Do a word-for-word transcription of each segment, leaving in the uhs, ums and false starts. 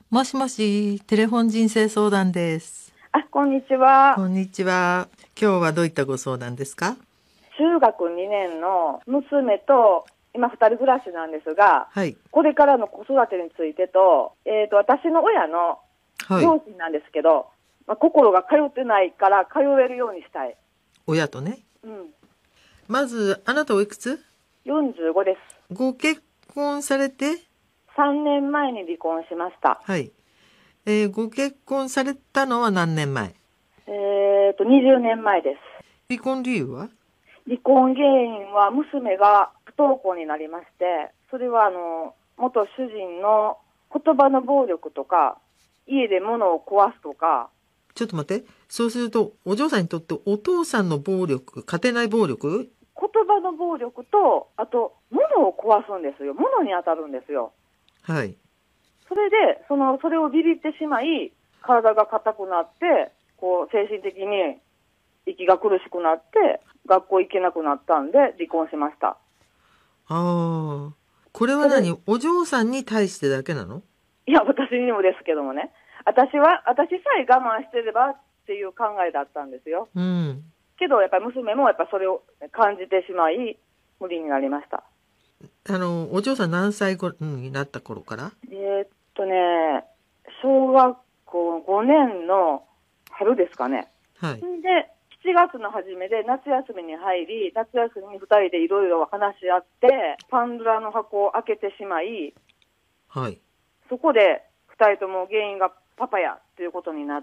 もしもし、テレフォン人生相談です。 あ、こんにちは。 こんにちは。今日はどういったご相談ですか？ 中学にねんの娘と今ふたり暮らしなんですが、 はい。 これからの子育てについてと、えーと、私の親のはい。 両親なんですけど、まあ、心が通ってないから通えるようにしたい。 親とね。 うん。 まず、あなたおいくつ？ よんじゅうごです。 ご結婚されて？ さんねんまえに離婚しました。 はい。えーご結婚されたのは何年前？ えーと、にじゅうねんまえです。 離婚理由は？ 離婚原因は娘が不登校になりまして、それはあの、元主人の言葉の暴力とか、家で物を壊すとか。 ちょっと待って。そうすると、お嬢さんにとってお父さんの暴力、家庭内暴力？ 言葉の暴力と、あと、物を壊すんですよ。物に当たるんですよ。 はい。 それで、その、それをビビってしまい、体が硬くなって、こう、精神的に息が苦しくなって、学校行けなくなったんで、離婚しました。 ああ。これはそれ、 何？お嬢さんに対してだけなの？ いや、私にもですけどもね。私は、私さえ我慢してればっていう考えだったんですよ。 うん。 けど、やっぱり娘もやっぱそれを感じてしまい、無理になりました。 あの、お嬢さん何歳ごになった頃から？ えーっとね、小学校ごねんの春ですかね。 はい。 で、しちがつの初めで夏休みに入り、夏休みにふたりでいろいろ話し合って、パンドラの箱を開けてしまい、 はい。 そこでふたりとも原因がパパやということになって、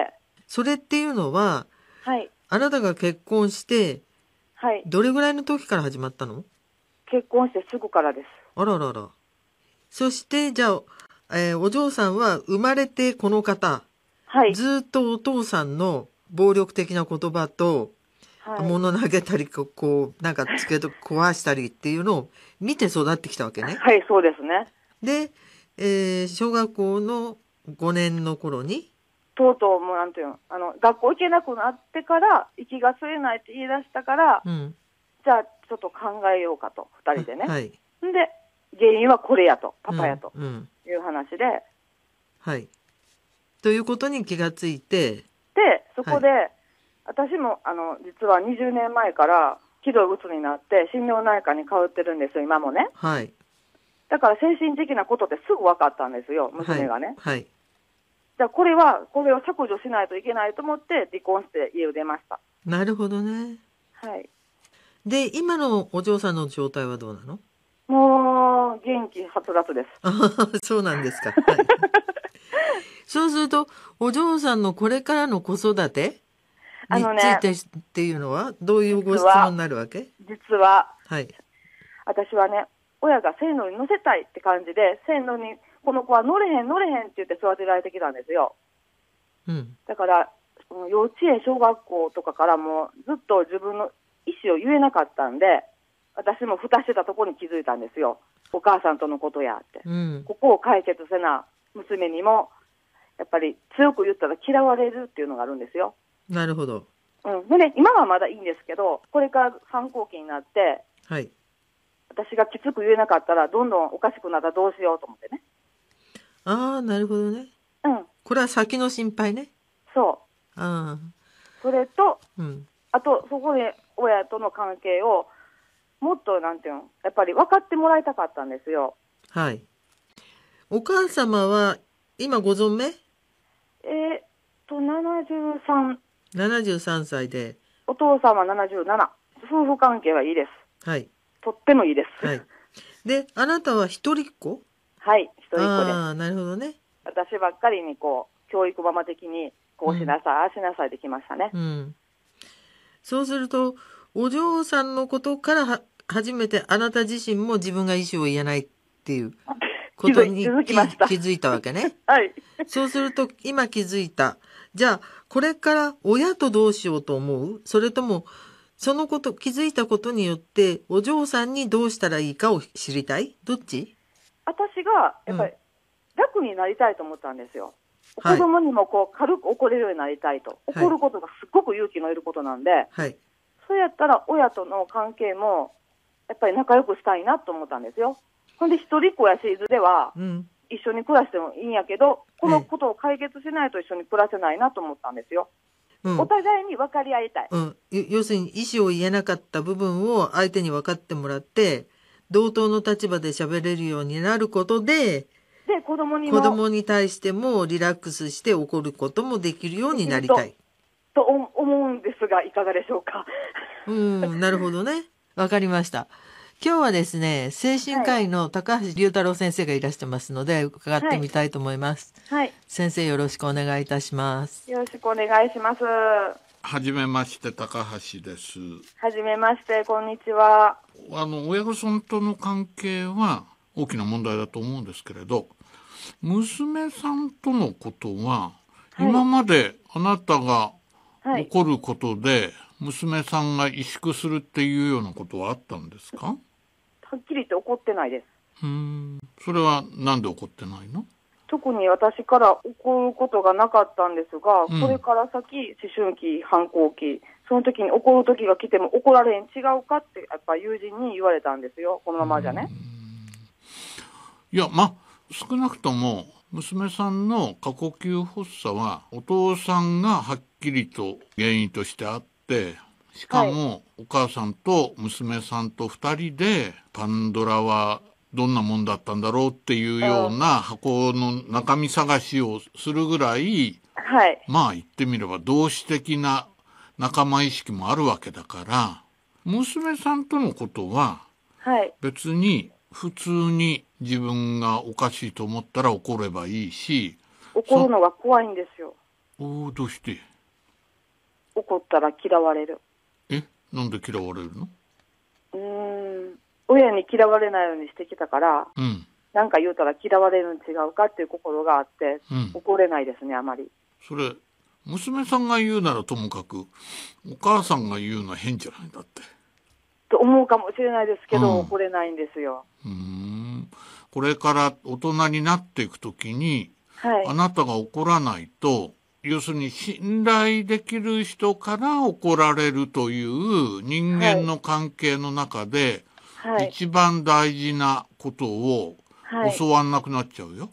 それっていうのは、 はい、 あなたが結婚して、 はい、 どれぐらいの時から始まったの？ 結婚してすぐからです。 あららら。そして、じゃあ、えーお嬢さんは生まれてこの方、 はい、 ずっとお父さんの暴力的な言葉と、 はい、 物投げたり、こう、こうなんかつけと壊したりっていうのを見て育ってきたわけね。 はい、そうですね。 で、えー小学校のごねんの頃に、 とうとうもうなんていうの、あの、学校行けなくなってから、息が吸えないって言い出したから、 うん。 じゃあちょっと考えようかと、二人でね。 はい。 んで、原因はこれやと、パうん、 パやとうん。 いう話で、 はい。ということに気がついて、 で、そはい。 こで、私も、あの、実はにじゅうねんまえから、ひどいうつになって、心療内科に通ってるんですよ、今もね。 はい。 だから精神的なことってすぐ分かったんですよ、 はい。 娘がね。 はい。 じゃあ、これは、これを削除しないといけないと思って、離婚して家を出ました。 なるほどね。 はい。 で、今のお嬢さんの状態はどうなの？ もう、元気はつらつです。 あははそうなんですか。はい。そうすると、お嬢さんのこれからの子育てあのね、 についてっていうのは、どういうご質問実は、 になるわけ？ 実は、 はい。 私はね、親が線路に乗せたいって感じで、線路にこの子は乗れへん乗れへんって言って育てられてきたんですよ。 うん。 だから、その幼稚園、小学校とかからもずっと自分の意思を言えなかったんで、私も蓋してたところに気づいたんですよ。お母さんとのことやって。 うん。 ここを解決せな娘にも、やっぱり強く言ったら嫌われるっていうのがあるんですよ。 なるほど。 うん。でね、今はまだいいんですけど、これから反抗期になって、 はい。 私がきつく言えなかったら、どんどんおかしくなったらどうしようと思ってね。 ああ、なるほどね。 うん。 これは先の心配ね。 そう。 ああ。 それと、 うん。 あと、そこで親との関係を、もっと、なんていうの、やっぱり分かってもらいたかったんですよ。 はい。お母様は、今ご存命？ えーっと、ななじゅうさん、 ななじゅうさんさいで、 お父さんはななじゅうなな。夫婦関係はいいです。 はい。 とってもいいです。 はい。で、あなたは一人っ子？ はい、一人っ子です。 ああ、なるほどね。 私ばっかりに、こう、教育ママ的に、こうしなさい、ああしなさいできましたね。 うん。そうすると、お嬢さんのことからは初めてあなた自身も自分が意思を言えないっていう気づい、 ことに気づきました。 気気づいたわけね。 はい。 そうすると、今気づいた。じゃあ、これから親とどうしようと思う？それとも、そのこと、気づいたことによって、お嬢さんにどうしたらいいかを知りたい？どっち？ 私が、やっぱり、 うん。 楽になりたいと思ったんですよ。子はい。 供にもこう軽く怒れるようになりたいと。 はい。 怒ることがすごく勇気のいることなんで、 はい。 そうやったら親との関係もやっぱり仲良くしたいなと思ったんですよ。ほんで一人っ子やし、いずれはうん。 一一緒に暮らしてもいいんやけど、このことを解決しないと一緒に暮らせないなと思ったんですよ。 うん、 お互いに分かり合いたい。 うん、要するに意思を言えなかった部分を相手に分かってもらって、同等の立場で喋れるようになることで、 で、子供にも。 子供に対してもリラックスして怒ることもできるようになりたい。 と、と思うんですが、いかがでしょうか。 うん、なるほどね。わかりました。今日はですね、精神科医の高橋龍太郎先生がいらしてますので、伺ってみたいと思います。はい。先生、よろしくお願いいたします。 よろしくお願いします。 はじめまして、高橋です。 はじめまして、こんにちは。 あの、親御さんとの関係は大きな問題だと思うんですけれど、娘さんとのことは、はい、今まであなたが怒ることで、はい、娘さんが萎縮するっていうようなことはあったんですか？はっきり言って怒ってないです。 うーん。それはなんで怒ってないの？ 特に私から怒ることがなかったんですが、うん、これから先、思春期、反抗期、その時に怒る時が来ても怒られん違うかって、やっぱ友人に言われたんですよ。このままじゃね。 いや、ま、少なくとも、娘さんの過呼吸発作は、お父さんがはっきりと原因としてあって、しかも、お母さんと娘さんと二人で、パンドラはどんなもんだったんだろうっていうような箱の中身探しをするぐらい、 はい、 まあ言ってみれば同志的な仲間意識もあるわけだから、娘さんとのことは、別に普通に自分がおかしいと思ったら怒ればいいし。 怒るのが怖いんですよ。 おー、どうして？ 怒ったら嫌われる。 え、なんで嫌われるの？ うーん、親に嫌われないようにしてきたから、うん、なんか言うたら嫌われるの違うかっていう心があって、うん、怒れないですね、あまり。 それ、娘さんが言うならともかく、お母さんが言うのは変じゃないんだって。 と思うかもしれないですけど、うん、怒れないんですよ。 うーん。これから大人になっていくときに、はい、あなたが怒らないと、要するに信頼できる人から怒られるという人間の関係の中で、はい、一番大事なことを教わんなくなっちゃうよ。はい、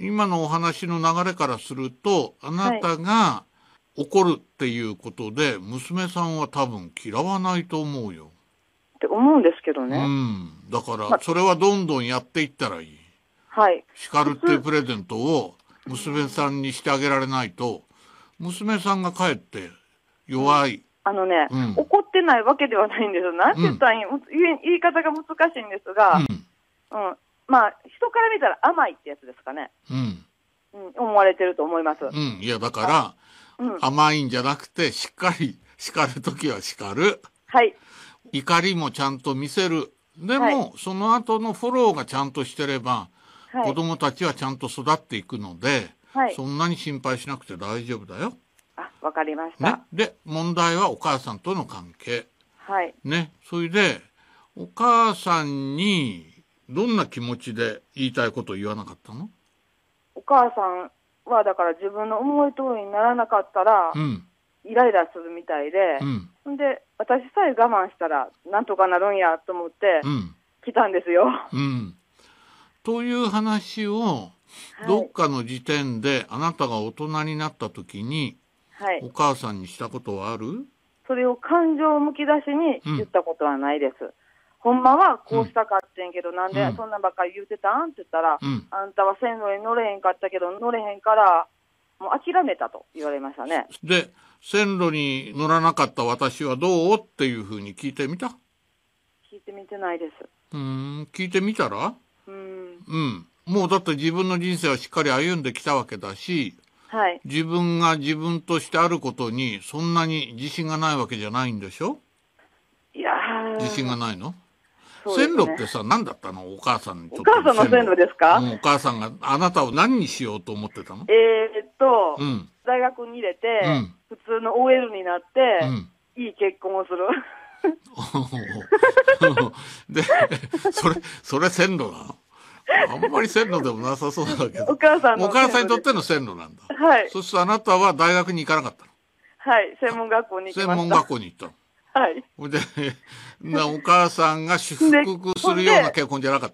今のお話の流れからすると、あなたが怒るっていうことで、娘さんは多分嫌わないと思うよ。 って思うんですけどね。 うん。だから、それはどんどんやっていったらいい。 はい。 叱るっていうプレゼントを娘さんにしてあげられないと、娘さんがかえって弱い。 あのね、うん、怒ってないわけではないんですよ。なんて言ったらいい、うん、言い方が難しいんですが、うん。うん、まあ、人から見たら甘いってやつですかね。うん。うん、思われてると思います。 うん。いや、だから、うん、甘いんじゃなくて、しっかり叱るときは叱る。 はい。 怒りもちゃんと見せる。でも、はい、その後のフォローがちゃんとしてれば、はい、子供たちはちゃんと育っていくので、はい、そんなに心配しなくて大丈夫だよ。 あ、わかりました。 ね。で、問題はお母さんとの関係。 はい。 ね。それで、お母さんにどんな気持ちで言いたいことを言わなかったの？ お母さんはだから自分の思い通りにならなかったら、うん、イライラするみたいで、うん、で、私さえ我慢したらなんとかなるんやと思って、うん、来たんですよ。 うん。という話を、どっかの時点であなたが大人になった時に、はい、お母さんにしたことはある？ それを感情むき出しに言ったことはないです。うん、ほんまはこうしたかってんけど、うん、なんでそんなばっかり言うてたんって言ったら、うん、あんたは線路に乗れへんかったけど乗れへんから、もう諦めたと言われましたね。 で、線路に乗らなかった私はどうっていうふうに聞いてみた？ 聞いてみてないです。 うーん、聞いてみたら？ うん。 うん。もうだって自分の人生はしっかり歩んできたわけだし、はい、自分が自分としてあることにそんなに自信がないわけじゃないんでしょ？ いやー。 自信がないの？そうですね。線路ってさ、何だったの？お母さんにとって。 お母さんの線路ですか？ うん、お母さんがあなたを何にしようと思ってたの？ えーっと、うん、大学に入れて、うん、普通の オーエル になって、うん、いい結婚をする。 で、それ、それ線路なの？あんまり線路でもなさそうだけど。 お母さんの。 お母さんにとっての線路なんだ。 はい。 そしてあなたは大学に行かなかったの？ はい。専門学校に行きました。 専門学校に行ったの。 はい。 で、お母さんが祝福するような結婚じゃなかったの？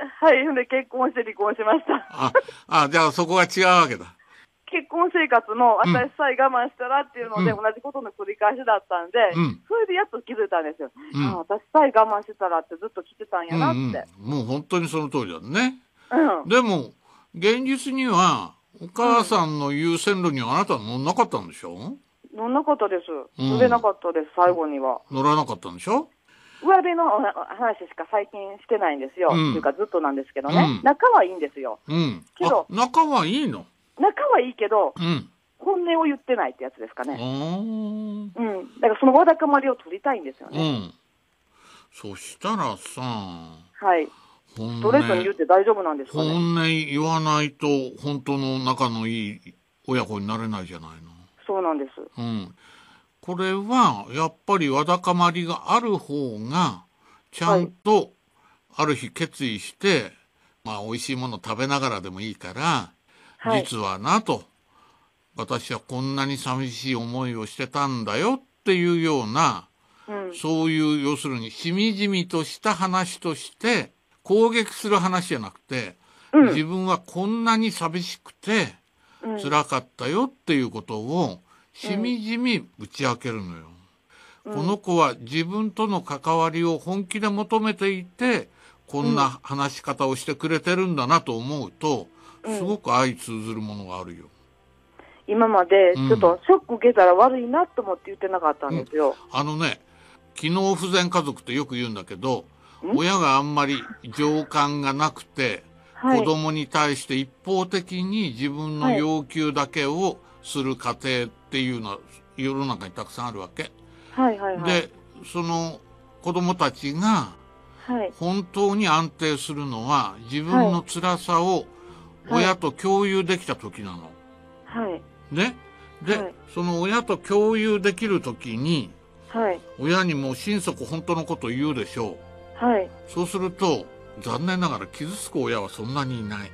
はい。で、結婚して離婚しました。 あ、あ、じゃあそこが違うわけだ。 結婚生活も私さえ我慢したらっていうので、同じことの繰り返しだったんで、うん、それでやっと気づいたんですよ。うん、あ、私さえ我慢してたらってずっと来てたんやなって。 うんうん、もう本当にその通りだね。うん、でも、現実には、お母さんの言う線路にはあなたは乗んなかったんでしょ？ 乗んなかったです。乗れなかったです、最後には。 乗らなかったんでしょ？ 上辺の話しか最近してないんですよ。うん、っていうかずっとなんですけどね。うん、仲はいいんですよ。 うん。けど、仲はいいの？ 仲はいいけど、うん、本音を言ってないってやつですかね。うん。だからそのわだかまりを取りたいんですよね。うん。 そしたらさ、 はい。ストレートに言って大丈夫なんですかね。 本音言わないと本当の仲のいい親子になれないじゃないの。 そうなんです。 うん。これはやっぱりわだかまりがある方がちゃんとある日決意して、はい、まあ美味しいもの食べながらでもいいから、はい、実はなと、私はこんなに寂しい思いをしてたんだよっていうような、うん、そういう要するにしみじみとした話として攻撃する話じゃなくて、うん、自分はこんなに寂しくて辛かったよっていうことをしみじみ打ち明けるのよ、うん、この子は自分との関わりを本気で求めていてこんな話し方をしてくれてるんだなと思うと、すごく相通ずるものがあるよ。 今までちょっとショック受けたら悪いなと思って言ってなかったんですよ、 うん、あのね、機能不全家族ってよく言うんだけど、親があんまり情感がなくて、はい、子供に対して一方的に自分の要求だけをする家庭っていうのは世の中にたくさんあるわけ、 はいはいはい、 でその子供たちが本当に安定するのは自分の辛さを親と共有できた時なの、 はいね、で、はい、その親と共有できる時に、はい、親にも心底本当のことを言うでしょう、はい、 そうすると残念ながら傷つく親はそんなにいない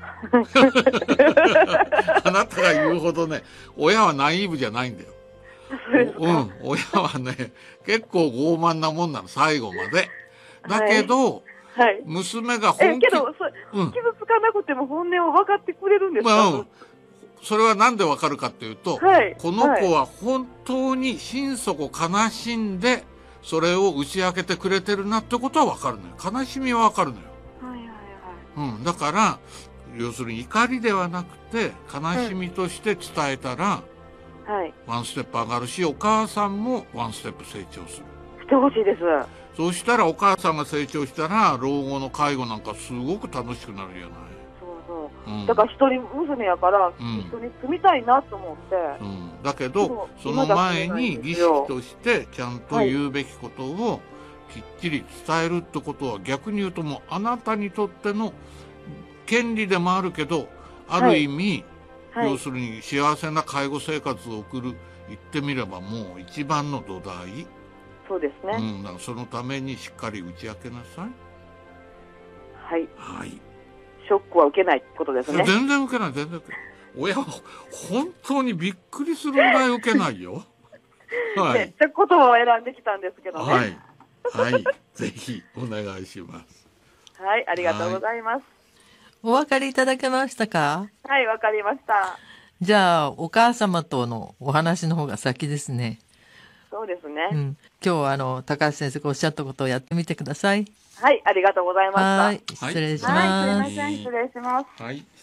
あなたが言うほどね、親はナイーブじゃないんだよ。うん、親はね結構傲慢なもんなの、最後まで。だけど、はい、娘が本気、 えけど、うん、傷つかなくても本音を分かってくれるんですか、まあうん、 それはなんでわかるかっていうと、はい、この子は本当に心底悲しんでそれを打ち明けてくれてるなってことはわかるのよ。悲しみはわかるのよ、 はいはいはい、うん、だから要するに怒りではなくて悲しみとして伝えたら、うん、はい、ワンステップ上がるし、お母さんもワンステップ成長する。 してほしいです。 そうしたらお母さんが成長したら老後の介護なんかすごく楽しくなるじゃない。 そうそう、うん、だから一人娘やから、うん、一緒に住みたいなと思って、 うん、だけどその前に儀式としてちゃんと言うべきことをきっちり伝えるってことは、逆に言うともうあなたにとっての権利でもあるけど、ある意味、はいはい、要するに幸せな介護生活を送る、言ってみればもう一番の土台。 そうですね、 うん、だからそのためにしっかり打ち明けなさい。 はい、 はい、 ショックは受けないってことですね。 全然受けない、全然受けない。親は本当にびっくりするぐらい受けないよはい、めっちゃ言葉を選んできたんですけどね。 はい、はい、ぜひお願いします。 はい、ありがとうございます。 お分かりいただけましたか？ はい、わかりました。 じゃあお母様とのお話の方が先ですね。 そうですね、 うん、今日はあの高橋先生がおっしゃったことをやってみてください。 はい、ありがとうございました。 はい、失礼します。 はい、すいません、失礼します。 はい。